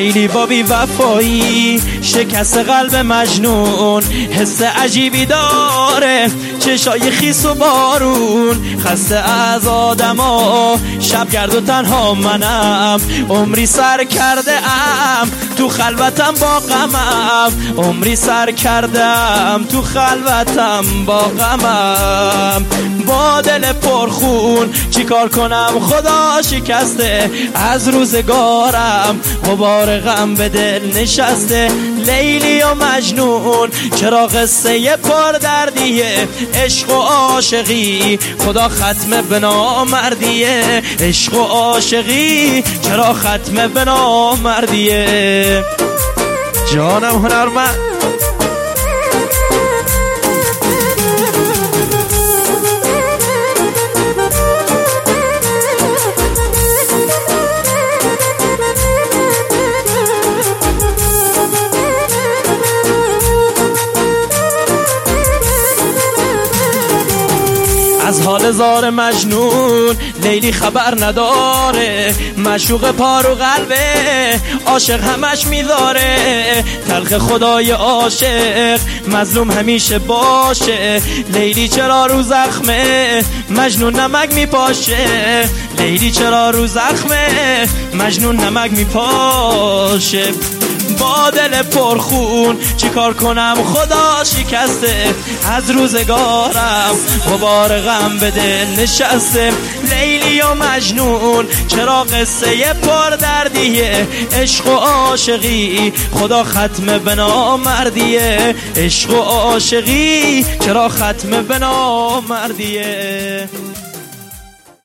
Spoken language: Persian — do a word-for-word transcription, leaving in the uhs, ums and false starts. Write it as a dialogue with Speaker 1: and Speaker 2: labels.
Speaker 1: لیلی با بی وفایی شکست قلب مجنون، حس عجیبی داره چشای خیس و بارون، خسته از آدما شب گرد و تنها منم، عمری سر کرده ام تو خلوتم با غمم، عمری سر کردم تو خلوتم با غمم، با دل پرخون چیکار کنم خدا شکسته از روزگارم، غبار غم به دل نشسته. لیلی و مجنون چرا قصه پر دردیه، عشق و عاشقی خدا ختم به نامردیه، عشق و عاشقی چرا ختم به نامردیه. جانم هنرمند از حال زار مجنون لیلی خبر نداره، مشوق پارو قلبه عاشق همش میذاره، تلخ خدای عاشق مظلوم همیشه باشه، لیلی چرا رو زخمه مجنون نمک میپاشه، لیلی چرا رو زخمه مجنون نمک میپاشه. با دل پرخون چیکار کنم خدا شکسته از روزگارم، غبار غم به دل نشسته. لیلی و مجنون چرا قصه پر دردیه، عشق و عاشقی خدا ختم به نامردیه، عشق و عاشقی چرا ختم به نامردیه.